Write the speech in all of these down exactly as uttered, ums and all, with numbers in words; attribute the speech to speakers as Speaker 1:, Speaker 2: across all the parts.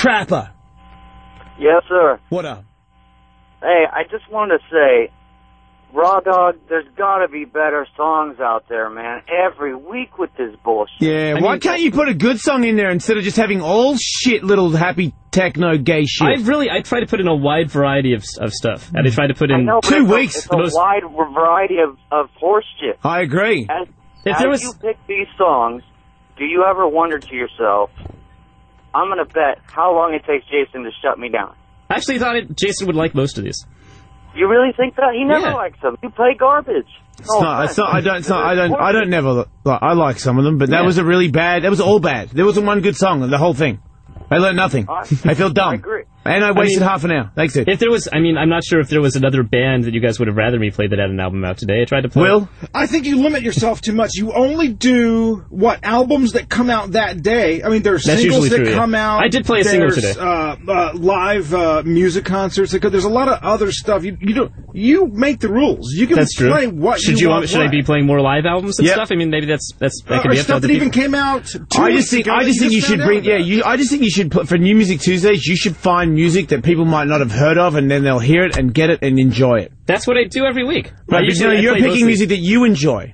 Speaker 1: Crapper.
Speaker 2: Yes, sir.
Speaker 1: What up?
Speaker 2: Hey, I just wanted to say, Raw Dog, there's got to be better songs out there, man. Every week with this bullshit.
Speaker 1: Yeah,
Speaker 2: I
Speaker 1: why
Speaker 2: mean,
Speaker 1: can't you put a good song in there instead of just having all shit little happy techno gay shit?
Speaker 3: I really, I try to put in a wide variety of of stuff, and I try to put in
Speaker 2: I know, but
Speaker 1: two
Speaker 2: it's
Speaker 1: weeks.
Speaker 2: A, it's
Speaker 1: the
Speaker 2: a
Speaker 1: most...
Speaker 2: wide variety of, of horse shit.
Speaker 1: I agree.
Speaker 2: As,
Speaker 3: if
Speaker 2: as
Speaker 3: there was...
Speaker 2: you pick these songs, do you ever wonder to yourself, I'm going to bet how long it takes Jason to shut me down?
Speaker 3: I actually thought it, Jason would like most of these.
Speaker 2: You really think that? He never
Speaker 3: Yeah.
Speaker 2: likes them. You play garbage.
Speaker 1: It's not, it's not, I don't, it's not, I don't, I don't never, like, I like some of them, but that
Speaker 3: Yeah.
Speaker 1: was a really bad, that was all bad. There wasn't one good song in the whole thing. I learned nothing.
Speaker 2: I,
Speaker 1: I felt dumb.
Speaker 2: I agree.
Speaker 1: And I wasted
Speaker 3: I mean,
Speaker 1: half an hour. Thanks, it.
Speaker 3: If there was, I mean, I'm not sure if there was another band that you guys would have rather me play that had an album out today. I tried to play.
Speaker 1: Will?
Speaker 4: I think you limit yourself too much. You only do, what, albums that come out that day. I mean, there's
Speaker 3: That's
Speaker 4: singles
Speaker 3: usually
Speaker 4: that
Speaker 3: true, yeah.
Speaker 4: come out.
Speaker 3: I did play a single
Speaker 4: There's,
Speaker 3: today.
Speaker 4: Uh, uh, live uh, music concerts. There's a lot of other stuff. You you don't you make the rules. You can
Speaker 3: That's true.
Speaker 4: play what
Speaker 3: should
Speaker 4: you,
Speaker 3: you
Speaker 4: want.
Speaker 3: want, should I be playing more live albums and
Speaker 1: Yep.
Speaker 3: stuff? I mean, maybe that's that's that
Speaker 4: Uh,
Speaker 3: could
Speaker 4: or
Speaker 3: be up to
Speaker 4: stuff
Speaker 3: other
Speaker 4: that even
Speaker 3: people.
Speaker 4: came out. Two
Speaker 1: I
Speaker 4: weeks
Speaker 1: just think,
Speaker 4: ago
Speaker 1: I
Speaker 4: that
Speaker 1: just think you should
Speaker 4: found
Speaker 1: bring,
Speaker 4: out
Speaker 1: yeah,
Speaker 4: about.
Speaker 1: you, I just think you should, put, for New Music Tuesdays, you should find music that people might not have heard of, and then they'll hear it and get it and enjoy it.
Speaker 3: That's what I do every week. I
Speaker 1: Right, but you
Speaker 3: usually-
Speaker 1: know,
Speaker 3: I
Speaker 1: you're
Speaker 3: play
Speaker 1: picking
Speaker 3: mostly-
Speaker 1: music that you enjoy.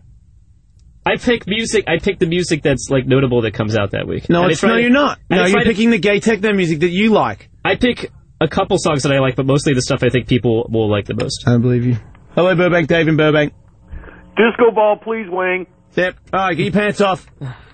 Speaker 3: I pick music. I pick the music that's like notable that comes out that week.
Speaker 1: No,
Speaker 3: And I
Speaker 1: it's,
Speaker 3: try
Speaker 1: no,
Speaker 3: to-
Speaker 1: you're not.
Speaker 3: and I
Speaker 1: No,
Speaker 3: try
Speaker 1: you're
Speaker 3: to-
Speaker 1: picking the gay techno music that you like.
Speaker 3: I pick a couple songs that I like, but mostly the stuff I think people will like the most.
Speaker 1: I don't believe you. Hello, Burbank, Dave in Burbank.
Speaker 2: Disco ball, please, Wing.
Speaker 1: Yep. All right, get your pants off.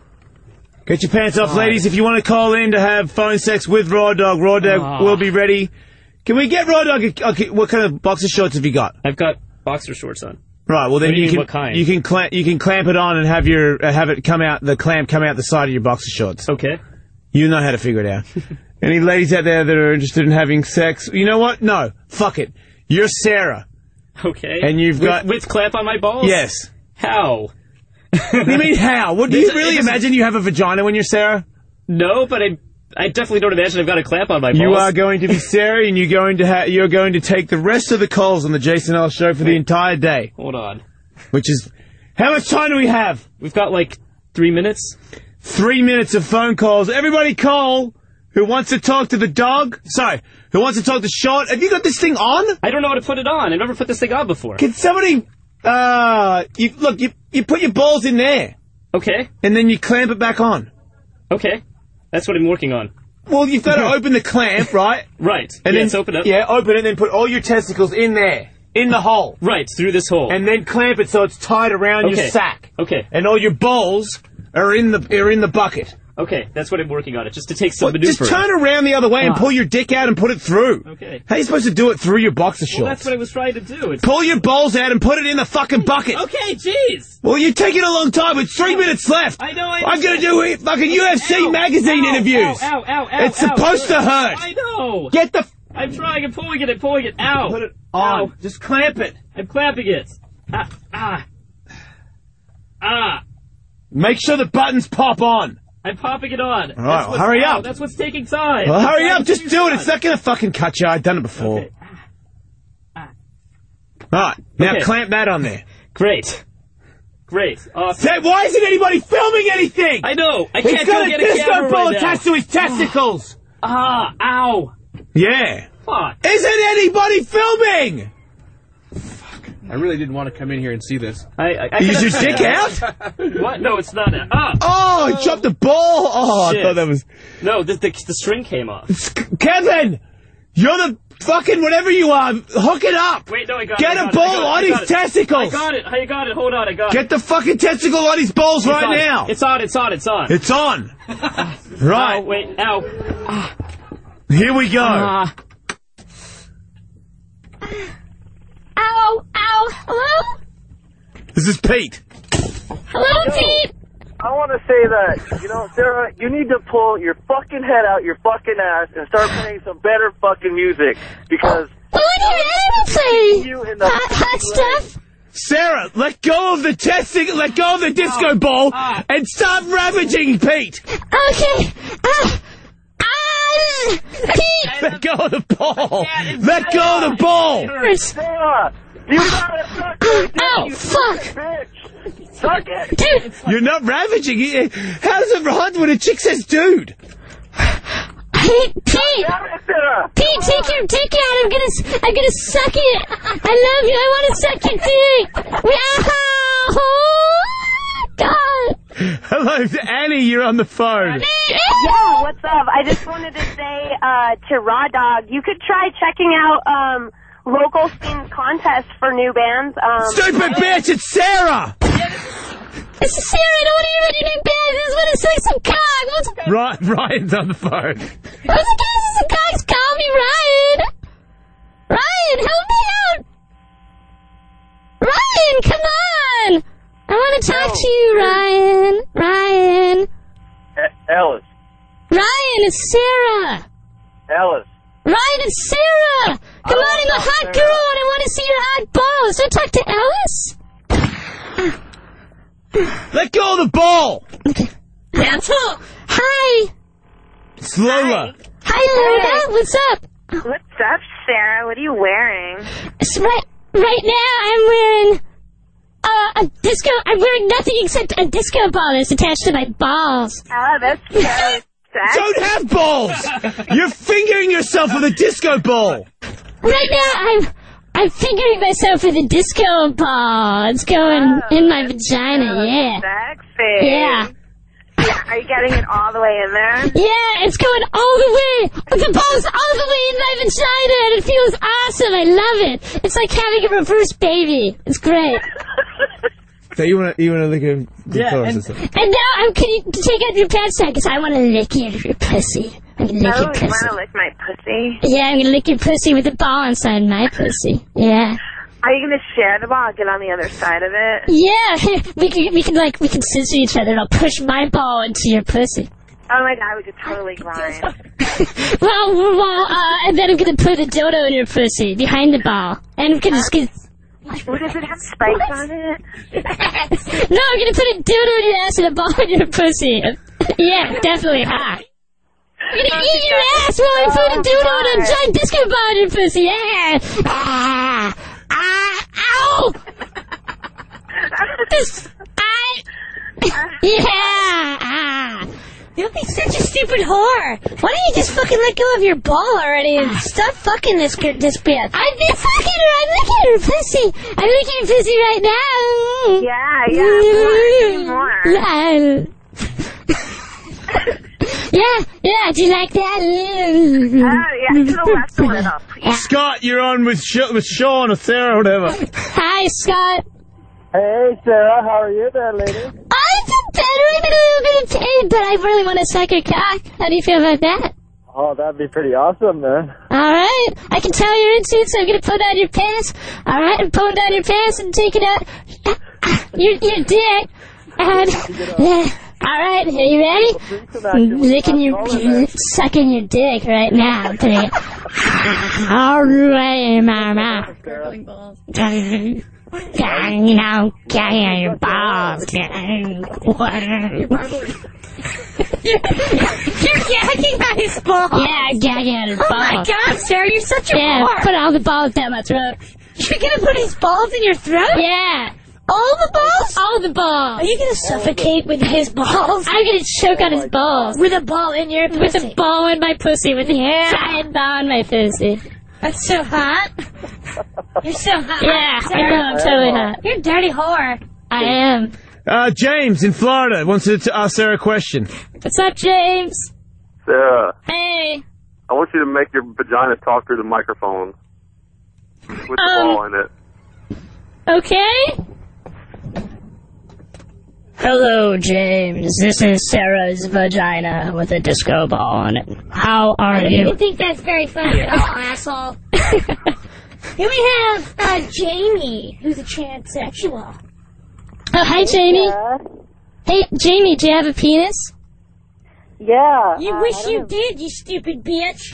Speaker 1: Get your pants off, ladies. If you want to call in to have phone sex with Raw Dog, Raw Dog
Speaker 3: Oh.
Speaker 1: will be ready. Can we get Raw Dog? A, okay, what kind of boxer shorts have you got?
Speaker 3: I've got boxer shorts on.
Speaker 1: Right. Well, then
Speaker 3: What do you
Speaker 1: you
Speaker 3: mean,
Speaker 1: can
Speaker 3: what kind?
Speaker 1: you can clamp you can clamp it on and have your uh, have it come out the clamp come out the side of your boxer shorts.
Speaker 3: Okay.
Speaker 1: You know how to figure it out. Any ladies out there that are interested in having sex? You know what? No. Fuck it. You're Sarah.
Speaker 3: Okay.
Speaker 1: And you've
Speaker 3: with,
Speaker 1: got
Speaker 3: with clamp on my balls.
Speaker 1: yes.
Speaker 3: How?
Speaker 1: What do you mean how? What do you
Speaker 3: It's-
Speaker 1: really
Speaker 3: it's-
Speaker 1: imagine you have a vagina when you're Sarah?
Speaker 3: No, but I I definitely don't imagine I've got a clamp on my balls.
Speaker 1: You are going to be Sarah, and you're going to ha- you're going to take the rest of the calls on the Jason Ellis show for the entire day.
Speaker 3: Hold on.
Speaker 1: Which is, how much time do we have?
Speaker 3: We've got like three minutes.
Speaker 1: Three minutes of phone calls. Everybody call who wants to talk to the dog. Sorry, who wants to talk to Short. Have you got this thing on?
Speaker 3: I don't know how to put it on. I've never put this thing on before.
Speaker 1: Can somebody, uh, you, look, you, you put your balls in there,
Speaker 3: Okay.
Speaker 1: and then you clamp it back on.
Speaker 3: Okay. That's what I'm working on.
Speaker 1: Well, you've got to open the clamp, right?
Speaker 3: Right.
Speaker 1: And
Speaker 3: yes,
Speaker 1: then,
Speaker 3: open up.
Speaker 1: Yeah, open it, and then put all your testicles in there, in the hole.
Speaker 3: Right, through this hole.
Speaker 1: And then clamp it so it's tied around your
Speaker 3: Okay.
Speaker 1: sack.
Speaker 3: Okay.
Speaker 1: And all your balls are in the are in the bucket.
Speaker 3: Okay, that's what I'm working on. It just to take some
Speaker 1: Well, just
Speaker 3: maneuvering.
Speaker 1: turn around the other way and
Speaker 3: Ah.
Speaker 1: pull your dick out and put it through.
Speaker 3: Okay.
Speaker 1: How are you supposed to do it through your boxer shorts?
Speaker 3: Well, that's what I was trying to do. It's...
Speaker 1: Pull your balls out and put it in the fucking bucket.
Speaker 3: Okay, jeez.
Speaker 1: Well, you're taking a long time. It's three minutes left.
Speaker 3: I know. I
Speaker 1: I'm going to do it, fucking U F C
Speaker 3: Ow,
Speaker 1: magazine
Speaker 3: ow,
Speaker 1: interviews.
Speaker 3: Ow, ow, ow, ow,
Speaker 1: It's
Speaker 3: ow,
Speaker 1: supposed to hurt.
Speaker 3: I know.
Speaker 1: Get the... F-
Speaker 3: I'm trying. I'm pulling it. I'm pulling it. Ow.
Speaker 1: Put it on.
Speaker 3: Ow.
Speaker 1: Just clamp it.
Speaker 3: I'm clamping it. Ah. Ah. Ah.
Speaker 1: Make sure the buttons pop on.
Speaker 3: I'm popping it on.
Speaker 1: All right,
Speaker 3: That's what's-
Speaker 1: hurry
Speaker 3: ow,
Speaker 1: up.
Speaker 3: That's what's taking time.
Speaker 1: Well,
Speaker 3: I'm
Speaker 1: hurry
Speaker 3: trying
Speaker 1: up.
Speaker 3: to
Speaker 1: Just
Speaker 3: finish
Speaker 1: do it.
Speaker 3: on.
Speaker 1: It's not going to fucking cut you. I've done it before.
Speaker 3: Okay. Ah.
Speaker 1: All right. Now
Speaker 3: Okay.
Speaker 1: clamp that on there.
Speaker 3: Great. Great. Awesome.
Speaker 1: Say, why isn't anybody filming anything?
Speaker 3: I know. I
Speaker 1: He's
Speaker 3: can't
Speaker 1: got
Speaker 3: go
Speaker 1: a
Speaker 3: get a
Speaker 1: disco
Speaker 3: camera
Speaker 1: ball
Speaker 3: right now.
Speaker 1: attached to his testicles.
Speaker 3: Ah. Ow.
Speaker 1: Yeah.
Speaker 3: Fuck.
Speaker 1: Isn't anybody filming?
Speaker 5: I really didn't want to come in here and see this.
Speaker 3: I, I, I
Speaker 1: Is your
Speaker 3: could've-
Speaker 1: dick out?
Speaker 3: What? No, it's not. Ah.
Speaker 1: Oh, he dropped the ball. Oh,
Speaker 3: Shit.
Speaker 1: I thought that was...
Speaker 3: No, the, the the string came off.
Speaker 1: Kevin! You're the fucking whatever you are. Hook it up.
Speaker 3: Wait, no, I got
Speaker 1: Get
Speaker 3: it. I
Speaker 1: a
Speaker 3: got it,
Speaker 1: ball
Speaker 3: I got it,
Speaker 1: on
Speaker 3: I
Speaker 1: his
Speaker 3: got it.
Speaker 1: testicles.
Speaker 3: I got it. I got it. Hold on, I got it.
Speaker 1: Get the fucking testicle on his balls
Speaker 3: It's
Speaker 1: right
Speaker 3: on.
Speaker 1: now.
Speaker 3: It's on. It's on. It's on.
Speaker 1: It's on. Right.
Speaker 3: Ow, wait. Ow.
Speaker 1: Here we go.
Speaker 3: Ah.
Speaker 6: Ow, ow, hello?
Speaker 1: This is Pete.
Speaker 6: Hello, Pete?
Speaker 2: I want to say that, you know, Sarah, you need to pull your fucking head out your fucking ass and start playing some better fucking music, because...
Speaker 6: Oh, I don't play
Speaker 2: You in the
Speaker 6: hot, hot stuff.
Speaker 1: Sarah, let go of the testing, let go of the disco ball,
Speaker 3: ah.
Speaker 1: and stop ravaging Pete.
Speaker 6: Okay. Ah. Ah. Pete!
Speaker 1: Let go of the ball. Let go of the ball.
Speaker 2: Sarah, you gotta suck it,
Speaker 6: Ow,
Speaker 2: you
Speaker 6: fuck.
Speaker 2: bitch. Suck it.
Speaker 6: Dude,
Speaker 1: You're not ravaging. How does it hunt when a chick says dude?
Speaker 6: I Hey, Pete! Pete, take your dick out. I'm gonna, I'm gonna suck it. I love you. I want to suck your dick. Oh, God.
Speaker 1: Hello, Annie, you're on the phone.
Speaker 7: Yeah, what's up? I just wanted to say uh, to Raw Dog, you could try checking out um, local scene contests for new bands. Um,
Speaker 1: Stupid bitch, it's Sarah!
Speaker 6: This is Sarah. I don't want to hear about your new band. I just want to suck some cock. What's
Speaker 1: Ryan, Ryan's on the phone.
Speaker 6: What's the case of some cocks? Call me Ryan. Ryan, help me out. Ryan, come on. I want to talk to you, Ryan. Ryan.
Speaker 2: E- Ellis.
Speaker 6: Ryan, it's Sarah.
Speaker 2: Ellis.
Speaker 6: Ryan, it's Sarah. Come on, I'm a hot girl and I want to see your hot balls. Don't talk to Ellis.
Speaker 1: Let go of the ball!
Speaker 6: Asshole. Hi.
Speaker 1: It's Lola.
Speaker 6: Hi, Lola. What's up?
Speaker 7: What's up, Sarah? What are you wearing?
Speaker 6: It's right, right now, I'm wearing uh, a disco. I'm wearing nothing except a disco ball that's attached to my balls.
Speaker 7: Oh, that's so sexy.
Speaker 1: Don't have balls! You're fingering yourself with a disco ball!
Speaker 6: Right now, I'm I'm fingering myself with a disco ball. It's going
Speaker 7: Oh,
Speaker 6: in my vagina. Yeah.
Speaker 7: Sexy.
Speaker 6: Yeah.
Speaker 7: Yeah. Are you getting it all the way in there?
Speaker 6: Yeah, it's going all the way. The ball's all the way in my vagina, and it feels awesome. I love it. It's like having a reverse baby. It's great.
Speaker 1: So you want to you want to lick him?
Speaker 3: Yeah, and-
Speaker 1: and stuff.
Speaker 6: And now I'm can you take out your pants now, because I want to lick your, your pussy. I'm gonna lick
Speaker 7: Oh,
Speaker 6: your
Speaker 7: you
Speaker 6: pussy.
Speaker 7: want to lick my pussy?
Speaker 6: Yeah, I'm gonna lick your pussy with a ball inside my pussy. Yeah.
Speaker 7: Are you going to share the ball? Get on the other side of it?
Speaker 6: Yeah, we can, we can like, we can scissor each other and I'll push my ball into your pussy.
Speaker 7: Oh my god, we could totally grind.
Speaker 6: Well, well, uh, and then I'm gonna put a dildo in your pussy, behind the ball. And I'm gonna just get...
Speaker 7: What, does it have spikes on it?
Speaker 6: No, I'm gonna put a dildo in your ass and a ball in your pussy. Yeah, definitely hot. I'm gonna eat your ass while I put a dildo and a giant disco ball in your pussy. Yeah. Ah. Ah. Ow. This. I. Yeah. Ah. You'll be such a stupid whore. Why don't you just fucking let go of your ball already and stop fucking this this bitch? I've been fucking her. I'm licking her pussy. I'm licking her pussy right now.
Speaker 7: Yeah, yeah, more, more.
Speaker 6: Yeah, yeah, do you like that?
Speaker 7: Oh, yeah, to the left a little, please.
Speaker 1: Scott, you're on with Sh- with Sean or Sarah or whatever.
Speaker 6: Hi, Scott.
Speaker 2: Hey, Sarah, how are you there, lady?
Speaker 6: I feel better. I'm in a little bit of pain, but I really want to suck your cock. How do you feel about that?
Speaker 2: Oh, that'd be pretty awesome, man.
Speaker 6: All right. I can tell you're into it, so I'm going to pull down your pants. All right, I'm pulling down your pants and taking out your, your dick. And, yeah. All right, are you ready? I'm licking your, your, sucking your dick right now. I'm putting it all right in my mouth. You know, gagging your balls. You're gagging on his balls. Yeah, I'm gagging on his balls. Oh my god, Sarah, you're such a yeah, whore. Put all the balls down my throat. You're gonna put his balls in your throat? Yeah. All the balls? All the balls. Are you gonna suffocate with his balls? I'm gonna choke on his balls. With a ball in your pussy? With a ball in my pussy. With a yeah. giant ball in my pussy. That's so hot. You're so hot. Yeah, I know, I'm totally hot. You're a dirty whore. I am.
Speaker 1: Uh, James in Florida wants to t- ask Sarah a question.
Speaker 6: What's up, James?
Speaker 8: Sarah,
Speaker 6: Hey.
Speaker 8: I want you to make your vagina talk through the microphone with the
Speaker 6: Um,
Speaker 8: ball in it.
Speaker 6: Okay. Hello, James. This is Sarah's vagina with a disco ball on it. How are you? I think that's very funny, oh, asshole. Here we have uh, Jamie, who's a transsexual. Oh, hi, Jamie.
Speaker 7: Yeah.
Speaker 6: Hey, Jamie, do you have a penis?
Speaker 7: Yeah.
Speaker 6: You
Speaker 7: uh,
Speaker 6: wish you did, you stupid bitch.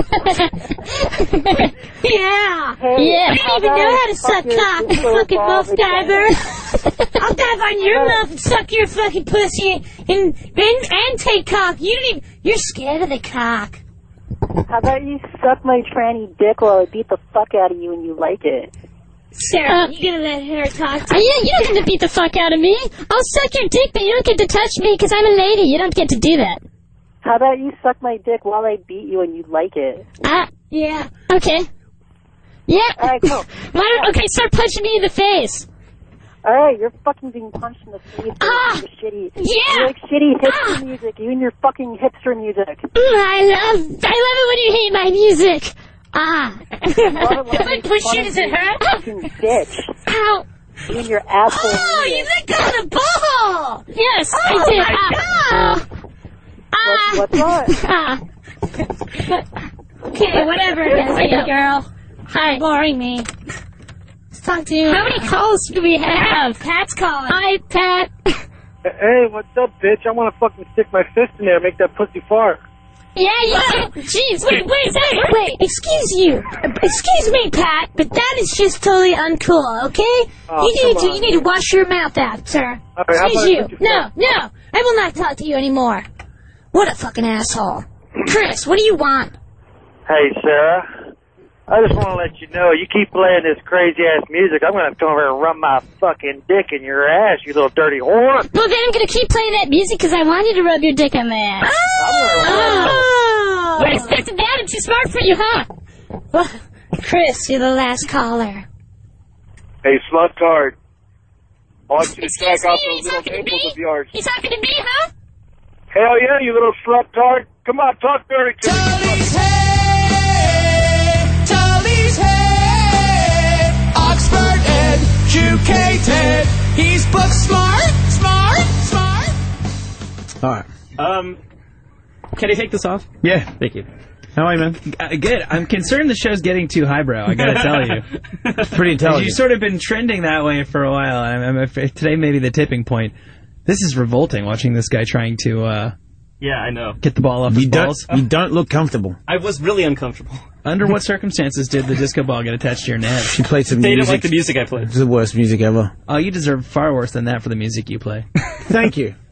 Speaker 6: Yeah.
Speaker 7: Hey,
Speaker 6: Yeah. I
Speaker 7: how
Speaker 6: don't even know
Speaker 7: about
Speaker 6: how to suck
Speaker 7: fucking
Speaker 6: cock, you
Speaker 7: disco
Speaker 6: fucking
Speaker 7: ball
Speaker 6: mouth
Speaker 7: vagina?
Speaker 6: diver. I'll dive on your mouth and suck your fucking pussy and, and, and take cock. You don't even, you're scared of the cock.
Speaker 7: How about you suck my tranny dick while I beat the fuck out of you and you like it?
Speaker 6: Sarah, uh, you gonna let her talk to you? Yeah, you don't get to beat the fuck out of me. I'll suck your dick, but you don't get to touch me because I'm a lady. You don't get to do that.
Speaker 9: How about you suck my dick while I beat you and you like it?
Speaker 6: Ah, yeah. Okay. Yeah.
Speaker 9: All right, cool.
Speaker 6: Why don't, okay, start punching me in the face.
Speaker 9: All right, you're fucking being punched in the face.
Speaker 6: Ah,
Speaker 9: you're shitty.
Speaker 6: yeah.
Speaker 9: You like shitty hipster
Speaker 6: Ah.
Speaker 9: music. You and your fucking hipster music.
Speaker 6: Mm, I love, I love it when you hate my music. Ah. If I push you, does it hurt?
Speaker 9: Fucking bitch.
Speaker 6: Ow.
Speaker 9: You and your asshole
Speaker 6: Oh,
Speaker 9: music.
Speaker 6: you let go of the ball. Yes,
Speaker 9: Oh,
Speaker 6: I did.
Speaker 9: my
Speaker 6: Ah. Ah.
Speaker 9: What's wrong?
Speaker 6: Ah. Okay, whatever it is, hey, girl. Hi. Boring me. Let's talk to you. How many calls do we have? Pat's calling. Hi, Pat.
Speaker 10: Hey, what's up, bitch? I want to fucking stick my fist in there and make that pussy fart.
Speaker 6: Yeah, yeah. Jeez, wait, wait, wait, wait. Excuse you. Excuse me, Pat, but that is just totally uncool, okay?
Speaker 10: Oh,
Speaker 6: you need
Speaker 10: come
Speaker 6: to,
Speaker 10: on.
Speaker 6: you need to wash your mouth out, sir.
Speaker 10: All right, how
Speaker 6: Excuse
Speaker 10: about I
Speaker 6: you.
Speaker 10: put your
Speaker 6: No,
Speaker 10: phone-
Speaker 6: no. I will not talk to you anymore. What a fucking asshole. Chris, what do you want?
Speaker 2: Hey, Sarah. I just want to let you know, you keep playing this crazy-ass music, I'm going to come over and run my fucking dick in your ass, you little dirty whore.
Speaker 6: Well, then I'm gonna keep playing that music because I want you to rub your dick on my ass. Oh! I expected that. I'm too smart for you, huh? Well, Chris, you're the last caller.
Speaker 10: Hey, slut card. I want you to
Speaker 6: Excuse
Speaker 10: track out
Speaker 6: me,
Speaker 10: those
Speaker 6: he's
Speaker 10: little
Speaker 6: talking to
Speaker 10: nipples
Speaker 6: me?
Speaker 10: of yours.
Speaker 6: You talking to me, huh?
Speaker 10: Hell yeah, you little slut card. Come on, talk dirty to me.
Speaker 11: Tully's head, Tully's head, Oxford educated. He's book smart, smart, smart.
Speaker 1: All right.
Speaker 3: Um, can I take this off?
Speaker 1: Yeah.
Speaker 3: Thank you.
Speaker 1: How are you, man?
Speaker 12: Uh, good. I'm concerned the show's getting too highbrow, I gotta tell you.
Speaker 1: It's pretty intelligent.
Speaker 12: You've sort of been trending that way for a while. I'm, I'm afraid today may be the tipping point. This is revolting, watching this guy trying to uh,
Speaker 3: Yeah, I know.
Speaker 12: get the ball off
Speaker 1: You
Speaker 12: his
Speaker 1: don't,
Speaker 12: balls.
Speaker 1: you don't look comfortable.
Speaker 3: I was really uncomfortable.
Speaker 12: Under what circumstances did the disco ball get attached to your neck?
Speaker 1: She played some
Speaker 3: They
Speaker 1: music.
Speaker 3: didn't like the music I played.
Speaker 1: It's the worst music ever.
Speaker 12: Oh, you deserve far worse than that for the music you play.
Speaker 1: Thank you.